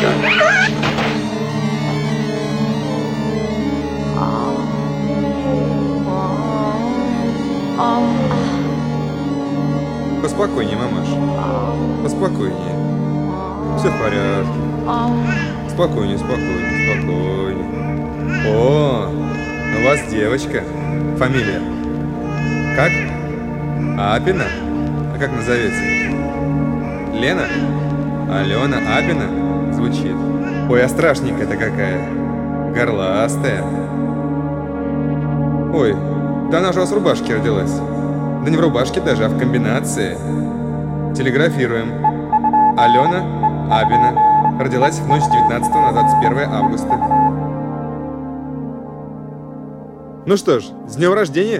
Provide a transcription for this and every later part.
Леночка! Поспокойнее, мамаш. Поспокойнее. Все в порядке. Спокойнее, спокойнее, спокойнее. О, у вас девочка. Фамилия? Как? Апина? А как назовете? Лена? Алена Апина? Звучит. Ой, а страшненькая-то какая. Горластая. Ой, да она же у вас в рубашке родилась. Да не в рубашке даже, а в комбинации. Телеграфируем. Алена Апина. Родилась в ночь с 19 на 21 августа. Ну что ж, с днем рождения!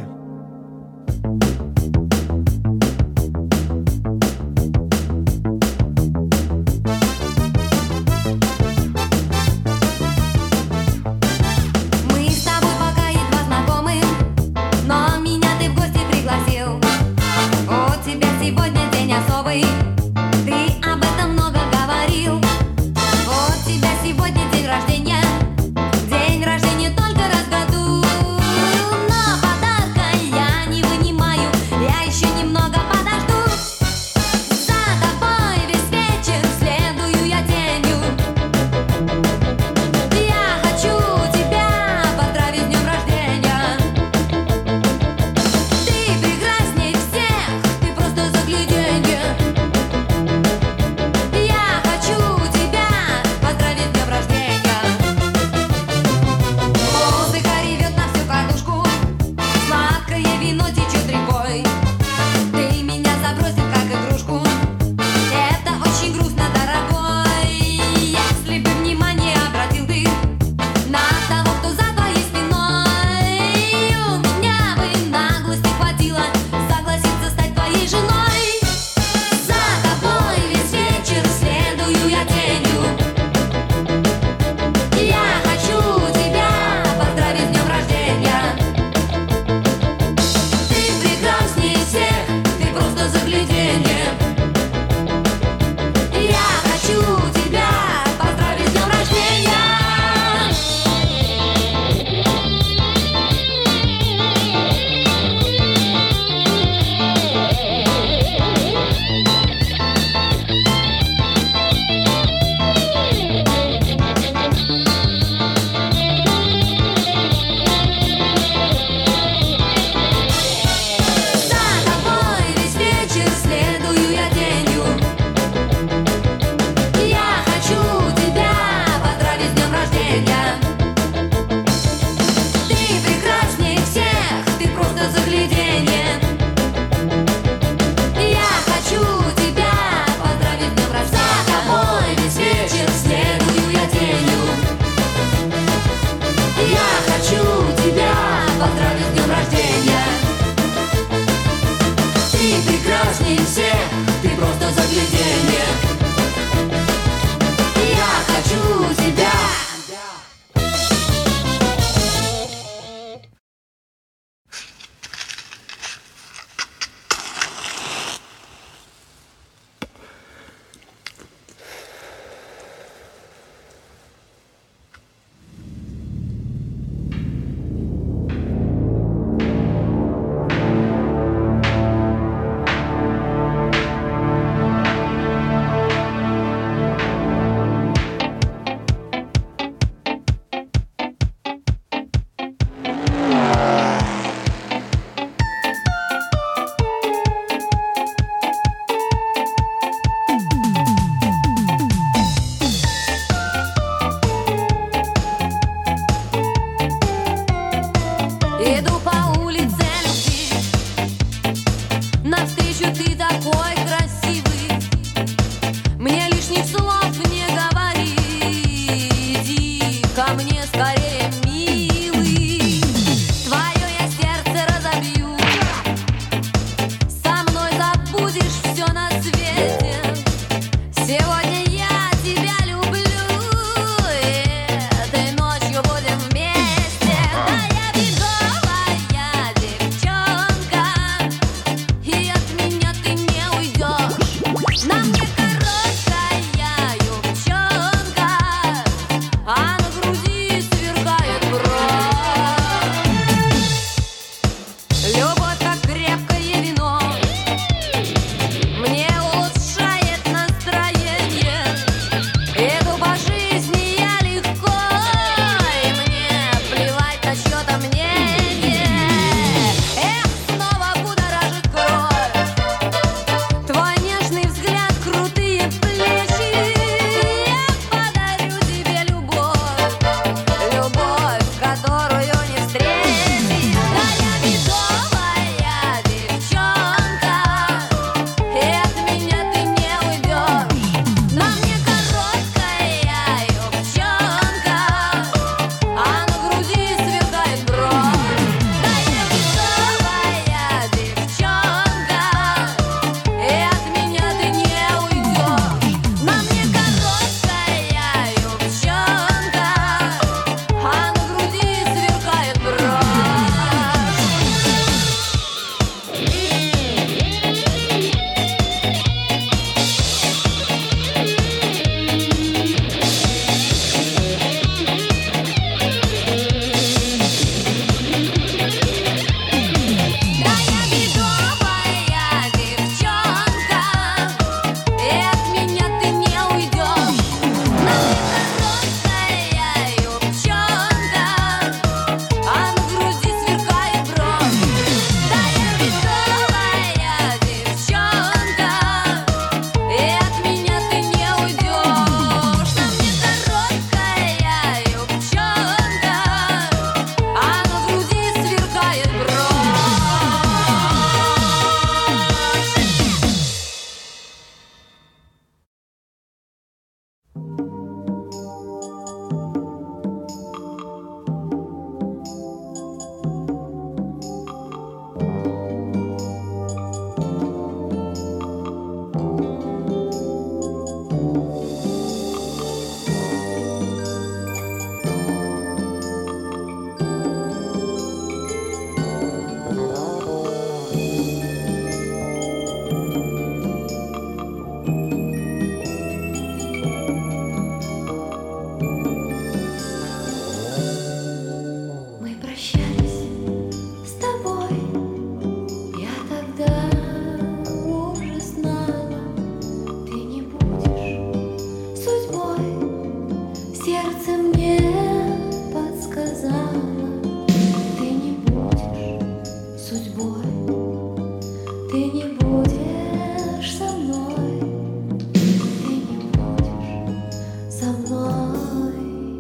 со мной.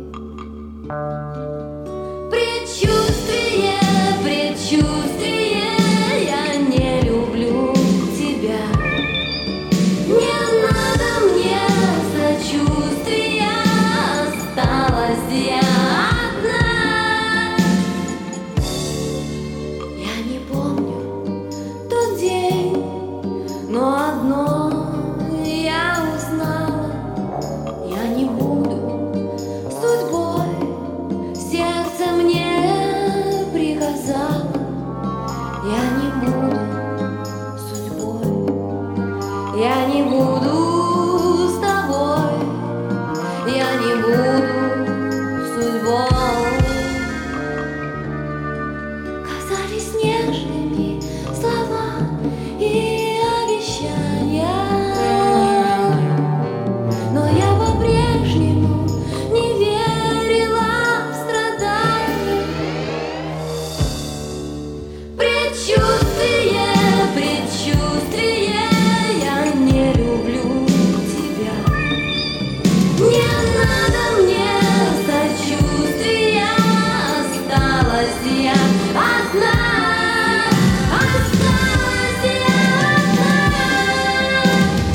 Предчувствие, предчувствие, я не люблю тебя. Не надо мне сочувствия, осталась я одна. Я не помню тот день, но одно я узнала: я не буду судьбой, сердце мне приказало. Я не буду судьбой, я не буду с тобой, я не буду судьбой. Казались нежными слова и обещания, но я по-прежнему не верила в страдания. Предчувствие, предчувствие, я не люблю тебя. Не надо мне сочувствия, осталась я одна. Осталась я одна.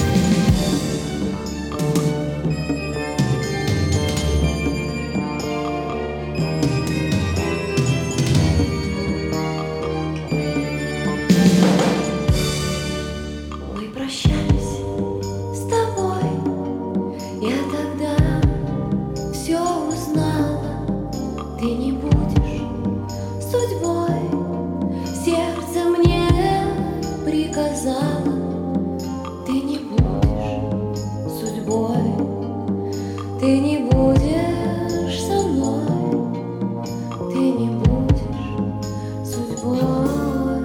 Мы прощались с тобой, я тогда все узнала. Ты не будешь судьбой, сердце мне приказало. Ты не будешь судьбой, ты не будешь со мной, ты не будешь судьбой.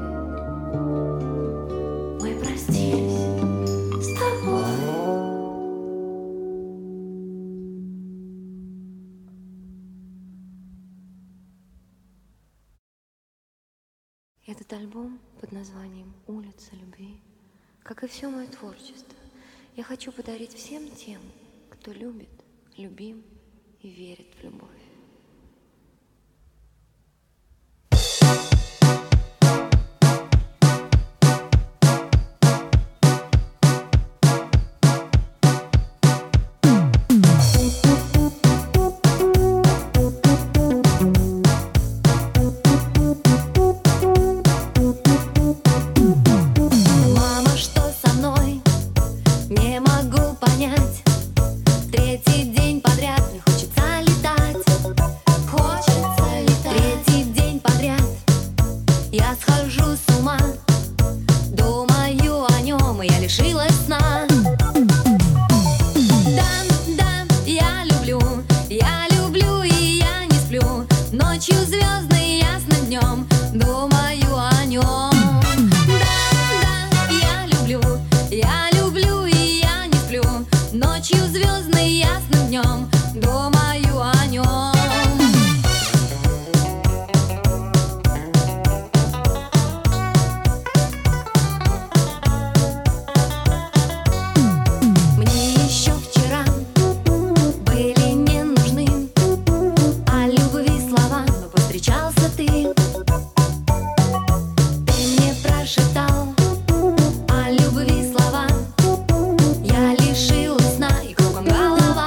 Мы простились с тобой. Этот альбом под названием «Улица любви», как и все мое творчество, я хочу подарить всем тем, кто любит, любим и верит в любовь. Мама, что со мной? Не могу понять. Третий день подряд мне хочется летать. Хочется летать. Третий день подряд я схожу с ума. Думаю о нем, и я лишилась сна. Да, я люблю и я не сплю. Ночью звездный, ясным днем думаю о нем. Я люблю и я не сплю. Ночью звездный, ясным днем думаю о нем. Мне еще вчера были не нужны о любви слова, но повстречался ты. Ты мне прошептал о любви слова. Я лишилась сна и кругом голова.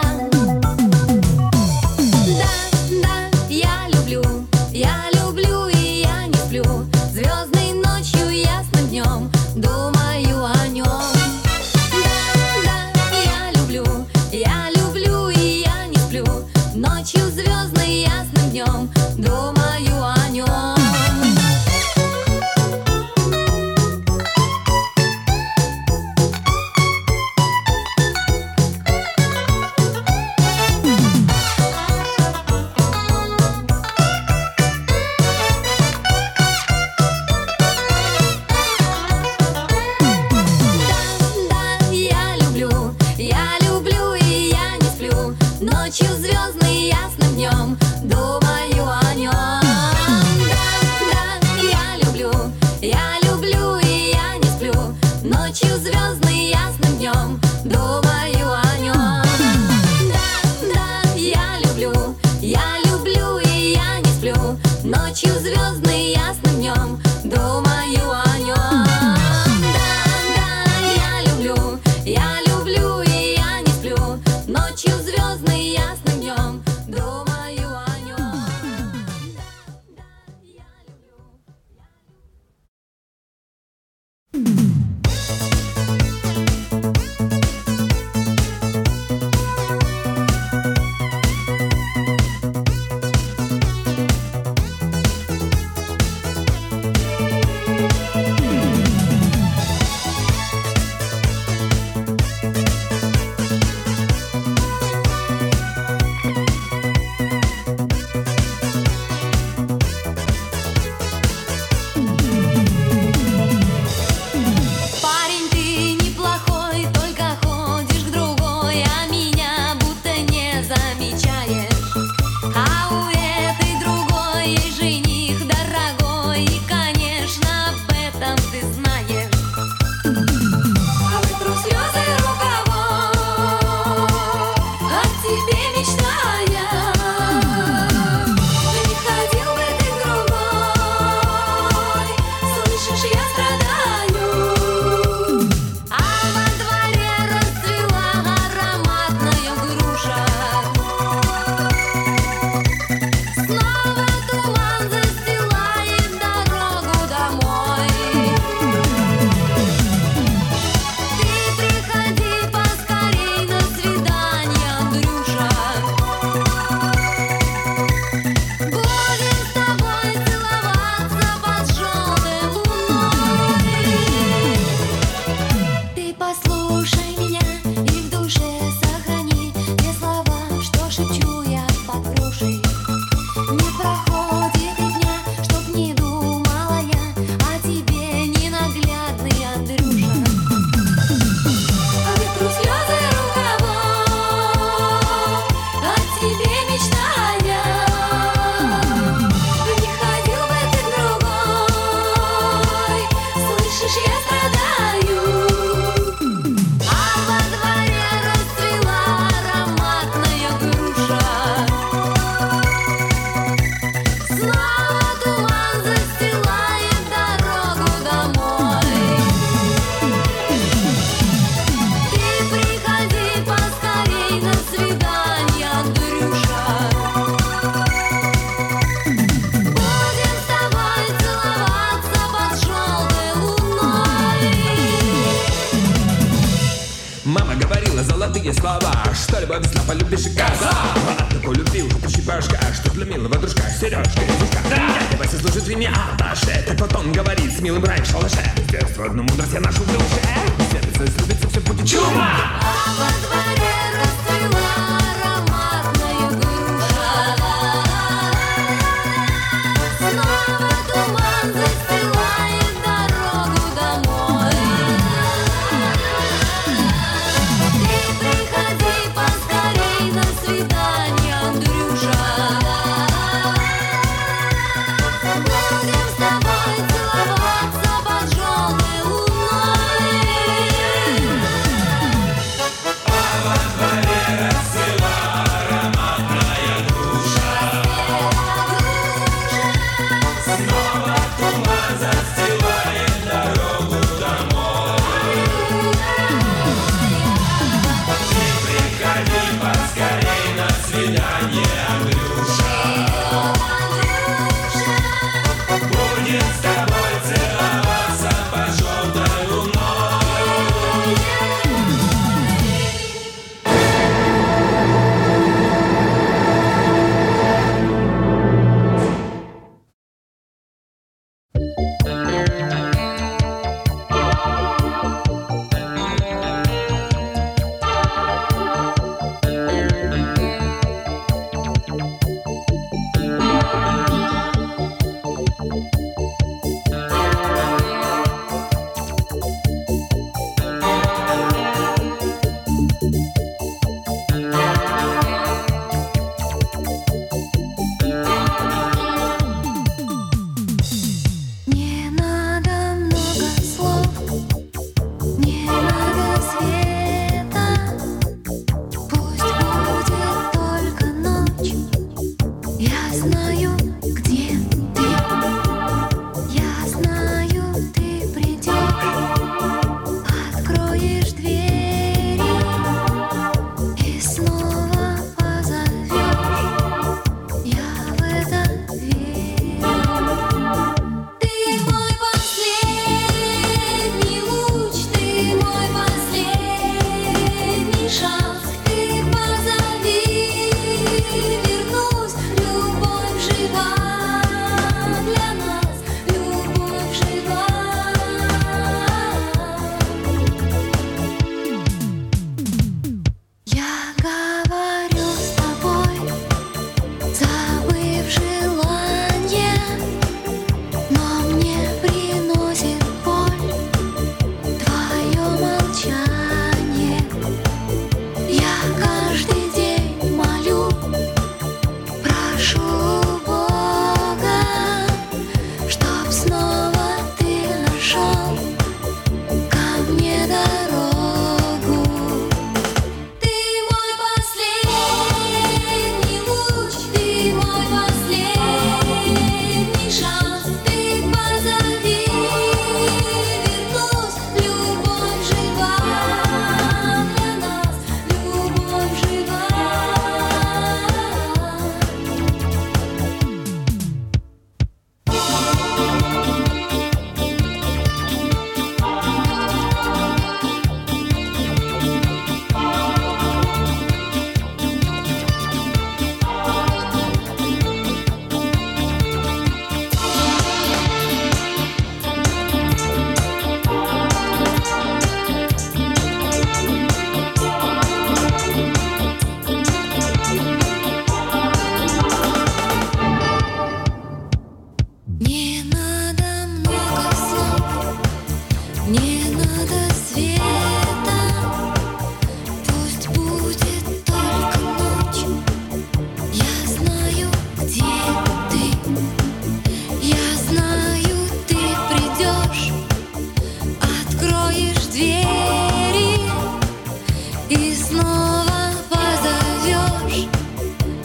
Да, я люблю и я не сплю. Звездной ночью, ясным днем думаю о нем. Да, я люблю и я не сплю. Ночью звездной, ясным днем думаю о нем. Я люблю и я не сплю. Ночью звездный, ясным днем думаю о нем. Да, я люблю и я не сплю. Ночью звездный, ясным днем думаю о нем. Да, мечтая. Не ходил бы ты к другой, слышишь, я страдаю. А во дворе расцвела ароматная груша. Снова туман застилает дорогу домой. Ты приходи поскорей на свидание, Андрюша. Будем с тобой целоваться под желтой луной. Ты послушай меня и в душе сохрани те слова, что шепчу я под грушей. Не проходит и дня, чтоб не думала я о тебе, ненаглядный Андрюша. Вытру слезы рукавом, о тебе мечтая. Не ходил бы ты к другой, слышишь, я страдаю. А во дворе расцвела ароматная груша. Снова туман застилает дорогу домой. Ты приходи поскорей на свидание, Андрюша. Будем с тобой целоваться под желтой луной. Мама говорила золотые слова, что любовь весна, полюбишь и коза. От такой любви уже почти башка, что для милого дружка сережка и фишка. Дядя Вася служит в имя Аташе, так вот он говорит с милым раем в шалаше. С детства одну мудрость я нашу в душе, сердце слюбится, все будет чума. А во дворе расцвела ароматная груша. Снова туман застилает дорогу домой. Ты приходи поскорей на свидание, Андрюша. Будем с тобой целоваться под желтой луной.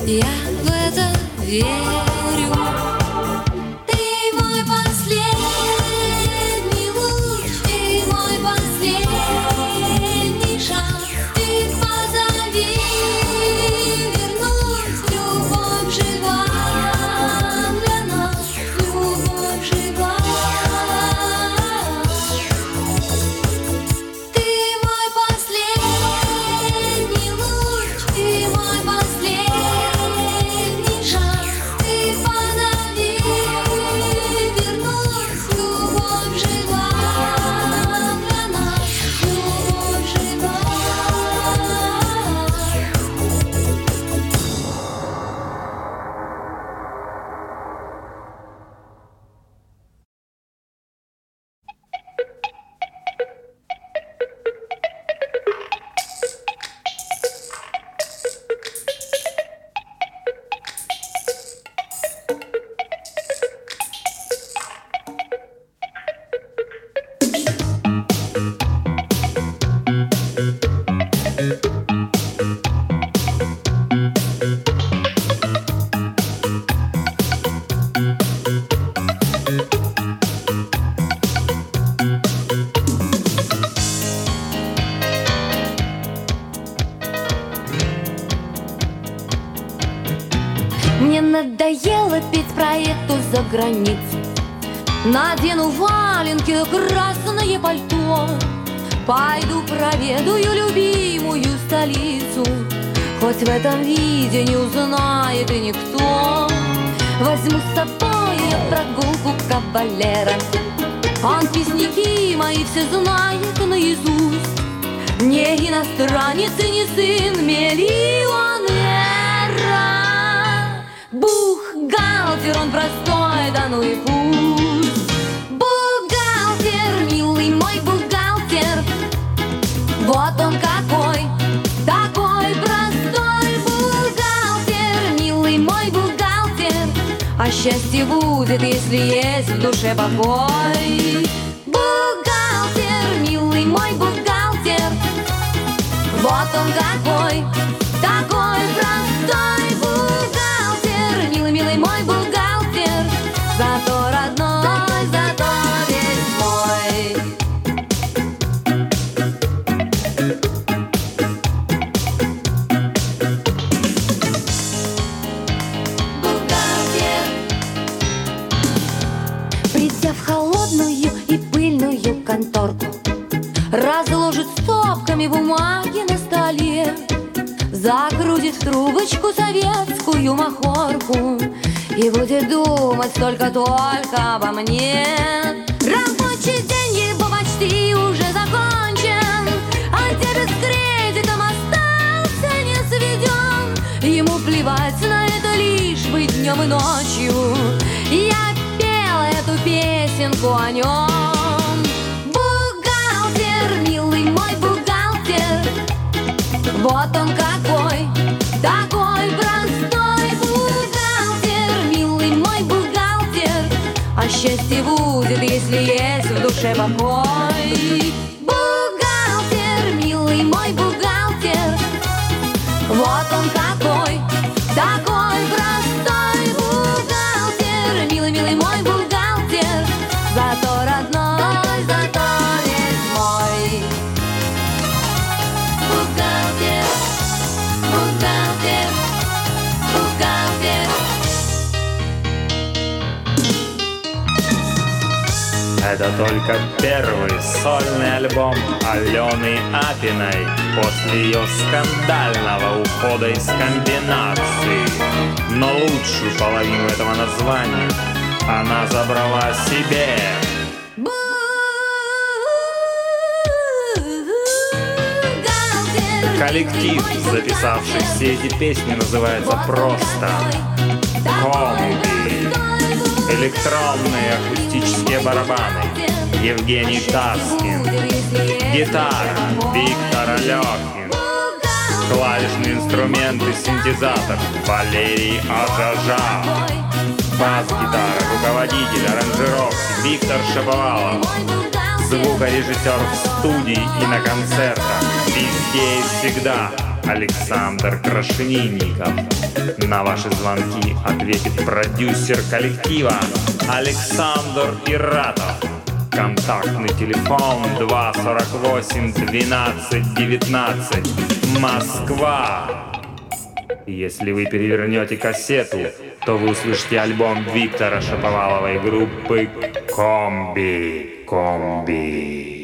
я в это верю. Ты мой последний луч, ты мой последний шанс. Ты позови вернуть, любовь жива для нас, любовь жива. Ты мой последний луч, ты мой последний шанс. Ты позови вернуть, любовь жива для нас, любовь жива. Мне надоело петь про эту заграницу. Надену валенки да красное пальто. Пойду проведаю любимую столицу. Хоть в этом виде не узнает и никто. Возьму с собой я прогулку кавалера. Он песняки мои все знает наизусть. Не иностранец и не сын миллионера. Бухгалтер, он простой, да ну и пусть. Бухгалтер, милый мой бухгалтер. Вот он какой, такой простой. Бухгалтер, милый мой бухгалтер. А счастье будет, если есть в душе покой. Бухгалтер, милый мой бухгалтер. Вот он какой, такой простой. Бухгалтер, милый, милый мой бухгалтер. Зато родной, зато весь мой. Бухгалтер. Придя в холодную и пыльную конторку, разложит стопками бумаги на столе, закрутит в трубочку советскую махорку и будет думать только обо мне. Рабочий день его почти уже закончен, а дебет с кредитом остался не сведен. Ему плевать на это, лишь бы днем и ночью я пела эту песенку о нем. Бухгалтер, милый мой бухгалтер. Вот он какой, такой простой. Бухгалтер, милый мой бухгалтер. А счастье будет, если есть в душе покой. Бухгалтер, милый мой бухгалтер. Вот он какой, такой простой. Бухгалтер, милый, милый мой бухгалтер. Зато родной, зато весь мой. Бухгалтер, бухгалтер, бухгалтер. Это только первый сольный альбом Алены Апиной после ее скандального ухода из комбинации. Но лучшую половину этого названия она забрала себе. Коллектив, записавший все эти песни, называется просто «Комби». Электронные акустические барабаны Евгений Таскин, гитара Виктор Алехин, клавишные инструменты, синтезатор Валерий Ажажа, бас-гитара, руководитель аранжировки Виктор Шаповалов, звукорежиссер в студии и на концертах везде и всегда Александр Крашенинников. На ваши звонки ответит продюсер коллектива Александр Иратов. Контактный телефон 248 12 19, Москва. Если вы перевернете кассету, то вы услышите альбом Виктора Шаповаловой группы «Комби». «Комби».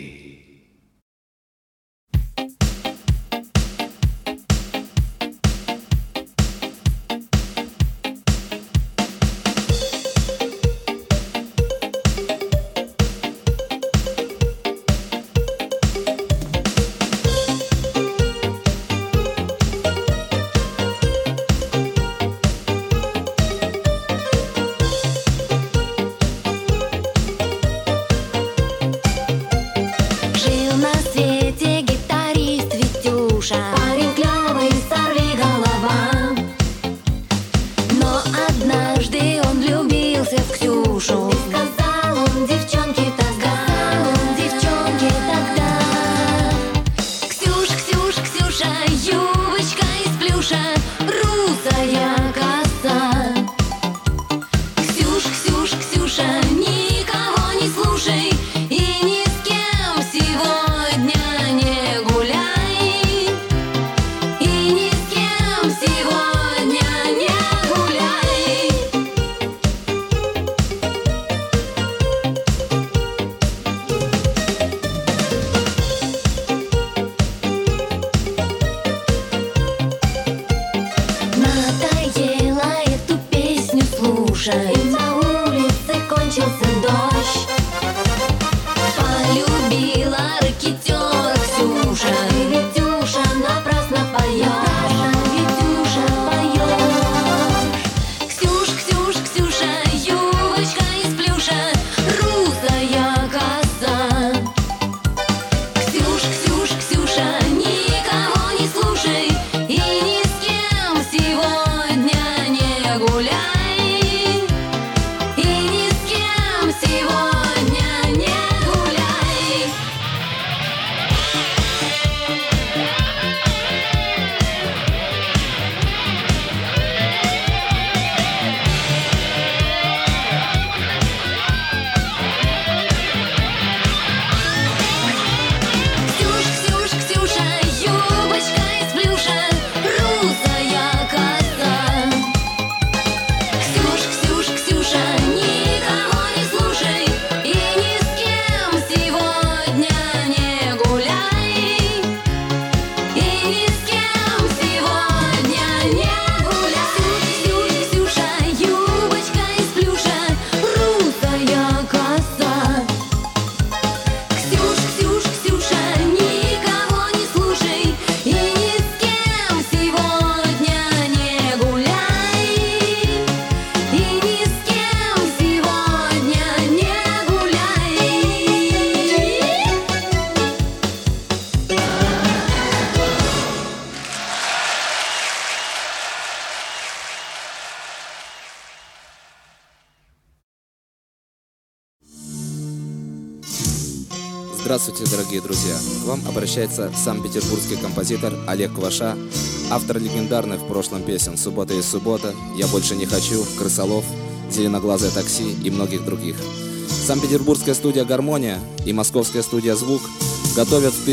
Здравствуйте, дорогие друзья! К вам обращается санкт-петербургский композитор Олег Кваша, автор легендарных в прошлом песен «Суббота и суббота», «Я больше не хочу», «Крысолов», «Зеленоглазое такси» и многих других. Санкт-петербургская студия «Гармония» и московская студия «Звук» готовят в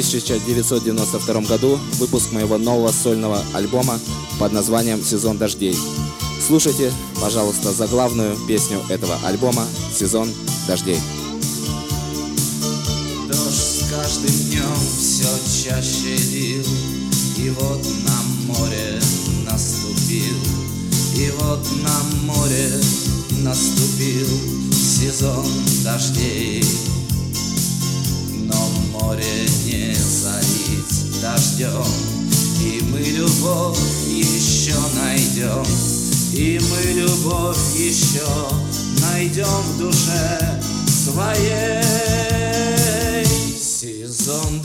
1992 году выпуск моего нового сольного альбома под названием «Сезон дождей». Слушайте, пожалуйста, заглавную песню этого альбома «Сезон дождей». Каждым днем все чаще лил, и вот на море наступил, и вот на море наступил сезон дождей. Но море не залить дождем, и мы любовь еще найдем, и мы любовь еще найдем в душе своей. Сезон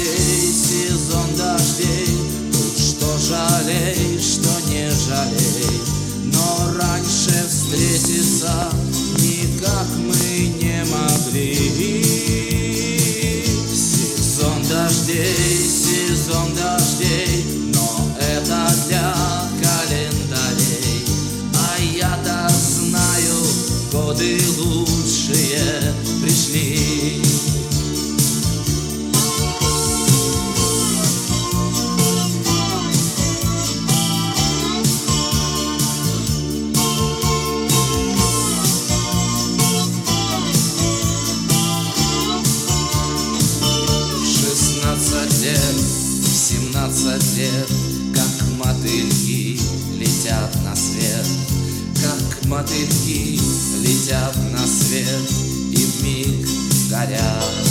дождей, тут что жалей, что не жалей, но раньше встретиться никак мы не могли. Сезон дождей, но годы лучшие пришли. 17 лет, как мотыльки летят на свет, как мотыльки летят на свет и вмиг горят.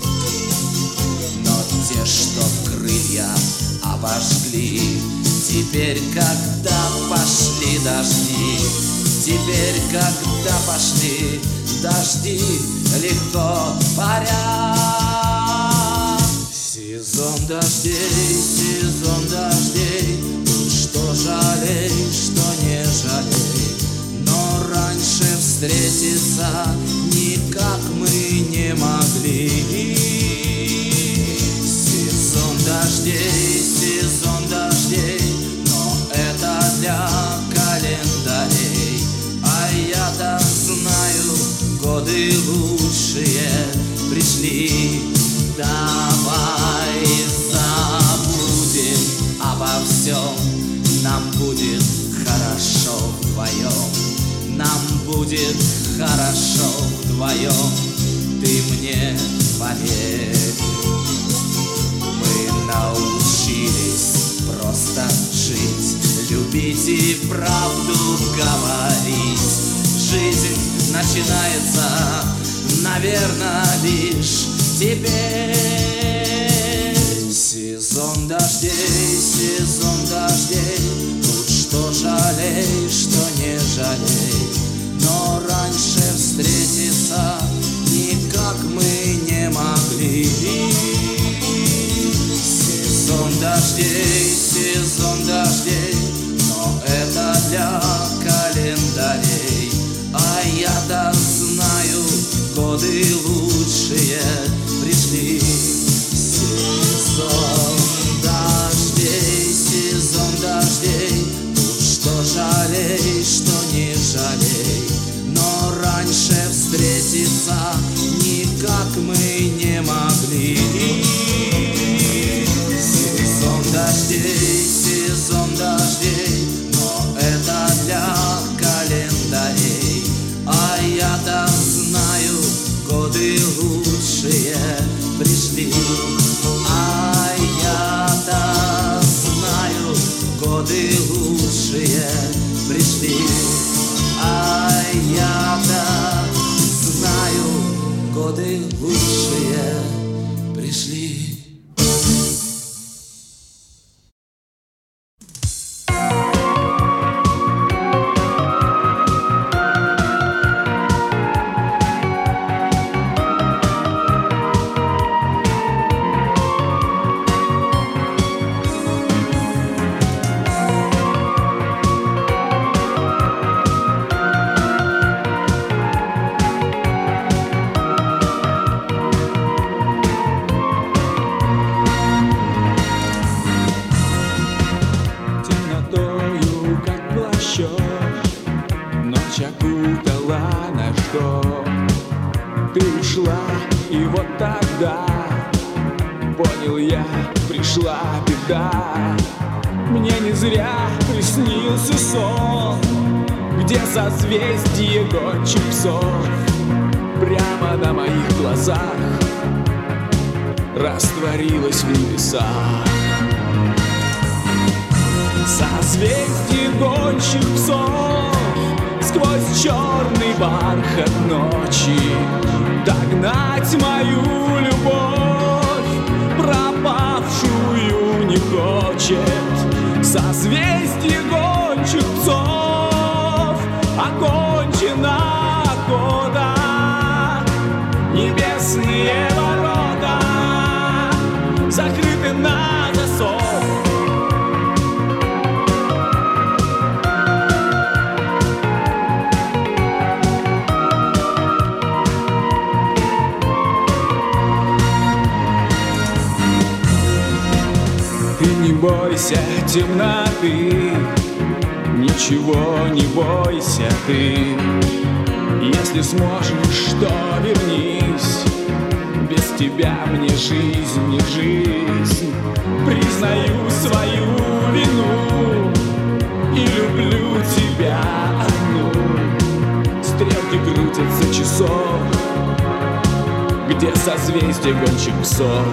Но те, что крылья обожгли, теперь, когда пошли дожди, теперь, когда пошли дожди, легко парят. Сезон дождей, тут что жалей, что не жалей, но раньше встретиться никак мы не могли. Сезон дождей, но это для календарей, а я-то знаю, годы лучшие пришли. Давай забудем обо всем, нам будет хорошо вдвоем, нам будет хорошо вдвоем, ты мне поверь. Мы научились просто жить, любить и правду говорить. Жизнь начинается, наверное, лишь теперь. Сезон дождей, тут что жалей, что не жалей, но раньше встретиться никак мы не могли. Сезон дождей, но это для календарей, а я-то знаю, годы лучшие пришли. Сезон дождей, тут что жалей, что не жалей, но раньше встретиться никак мы не могли. Сезон дождей, но это для календарей, а я-то знаю, годы лучшие пришли. А я-то знаю, годы лучшие пришли. А я-то знаю, годы лучшие пришли. Понял я, пришла беда. Мне не зря приснился сон, где созвездие гончих псов прямо на моих глазах растворилось в небесах. Созвездие гончих псов сквозь черный бархат ночи догнать мою любовь, пропавшую не хочет. Созвездие гончих псов окончена охота, небесные ворота закрыты на засов. Не бойся темноты, ничего не бойся ты. Если сможешь, то вернись. Без тебя мне жизнь не жизнь. Признаю свою вину и люблю тебя одну. Стрелки крутятся часов, где созвездие гонщик псов.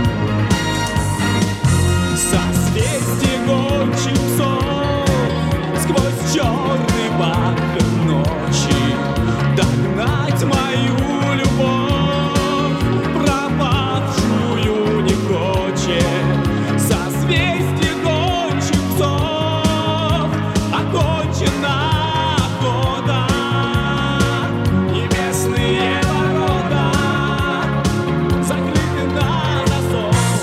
Созвездие гонщик псов, сквозь черный бархат ночи догнать мою любовь, пропавшую не хочет. Созвездие гонщик псов, окончена охота, небесные ворота закрыты на засов.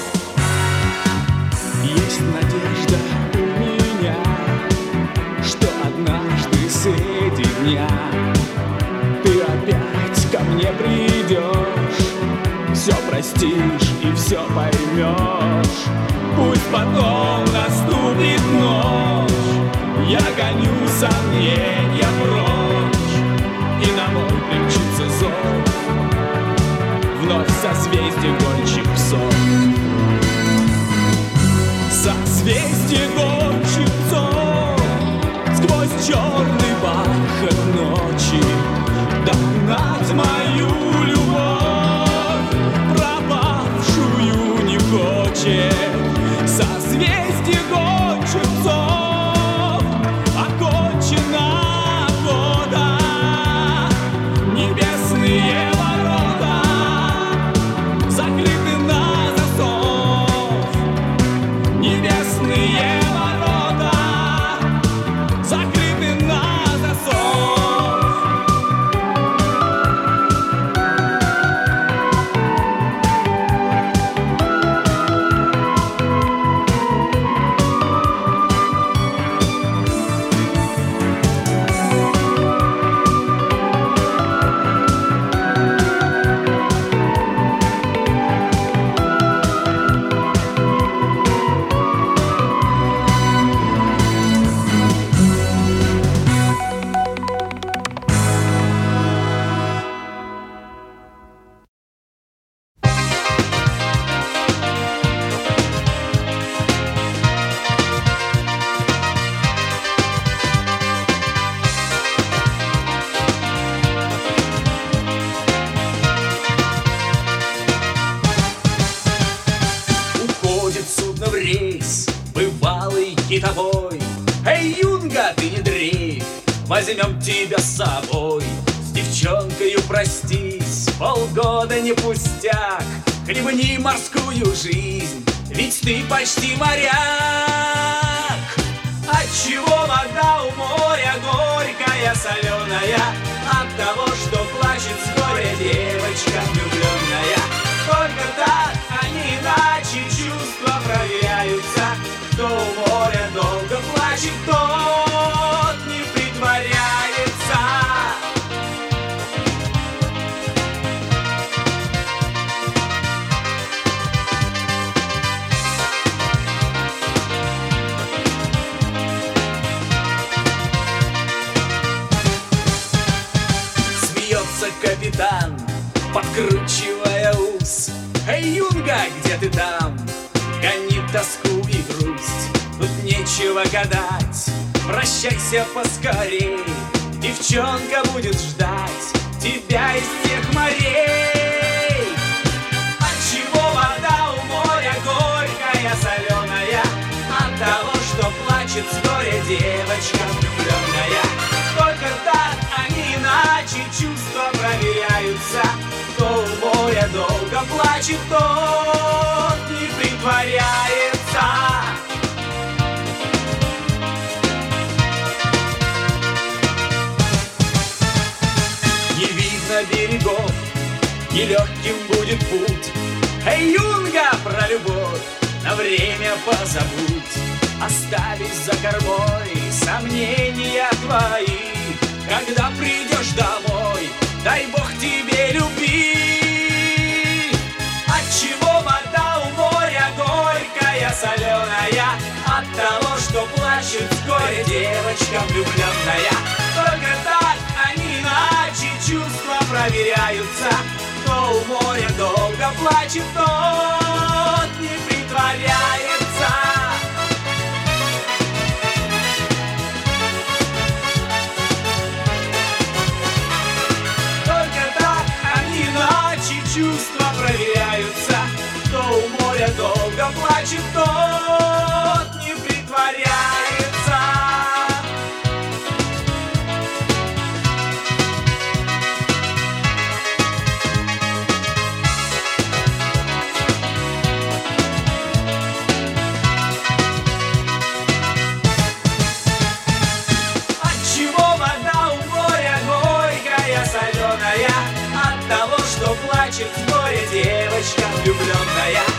Есть надежда у меня, что однажды среди дня ты опять ко мне придешь, все простишь и все поймешь. Пусть потом наступит ночь, я гоню сомнения прочь, и на мой примчится зов, вновь созвездие гонщик псов. Созвездие гонщик псов, сквозь черный бархат ночи догнать мою любовь, пропавшую не хочет. Созвездие гонщик псов, окончена охота, небесные ворота закрыты на засов. Небесные ворота закрыты на засов. Уходит судно в рейс, бывалый китобой. Эй, юнга, ты не дрейф, возьмем тебя с собой. С девчонкою простись, полгода не пустяк. Хлебни морскую жизнь, ведь ты почти моряк. Отчего вода у моря горькая, соленая? От того, что плачет с горя девочка влюбленная. Только так, а не иначе чувства проверяются. Кто у моря долго плачет, тот не притворяется. Смеется капитан, подкручивая ус. Эй, юнга, где ты там? Гонит тоску и грусть, тут нечего гадать. Прощайся поскорей, девчонка будет ждать тебя из всех морей. Отчего вода у моря горькая, соленая? От того, что плачет с горя девочка влюбленная. Только так, а не иначе чувства проверяются. Кто у моря долго плачет, тот не притворяется. Не видно берегов, нелегким будет путь. Эй, юнга, про любовь на время позабудь. Оставить за кормой сомнения твои. Когда придешь домой, дай Бог тебе любви. Отчего вода у моря горькая, соленая? От того, что плачет с горя девочка влюбленная. Только так, а не иначе чувства проверяются. Кто у моря долго плачет, тот не притворяется. Только так они иначе чувства проверяются. Кто у моря долго плачет, тот не притворяется. Отчего вода у моря горькая, соленая? От того, что плачет с горя девочка влюбленная.